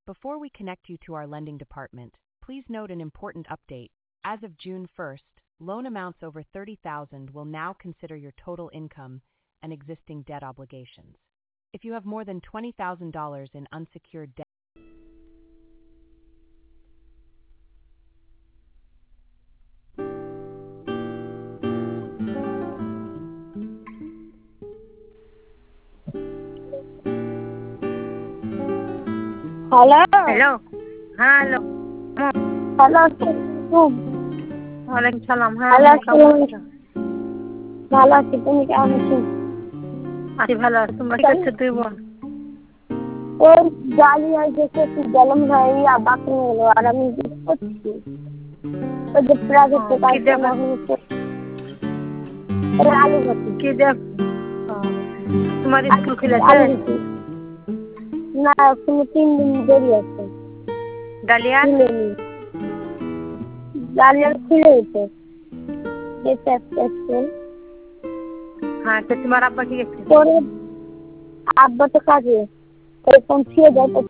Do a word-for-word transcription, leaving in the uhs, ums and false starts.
Before we connect you to our lending department, please note an important update. As of June first, loan amounts over thirty thousand dollars will now consider your total income and existing debt obligations. If you have more than twenty thousand dollars in unsecured debt, hello hello, হ্যাঁ hello, hello ওয়ালাইকুম সালাম। হ্যাঁ hello কেমন আছো? ভালো আছি, তুমি কেমন আছো? আছি ভালো আছি। তোমরা কি করছো তুই বোন? ওই জালি হয় দেখে তুই গরম হয়ে বাকি হলো আর আমি করছি ওই যে প্রাইভেট কাজ না হচ্ছে আলু ভাজি কি দেখ তোমার স্কুল খুলেছে না এখনো তিন দিন দেরি আছে। ডালিয়া ডালিয়া খুলেছে হ্যাঁ তো তোমার আব্বা কি করছে? আব্বা তো কাজে এরকম ছিঁড়ে যায়।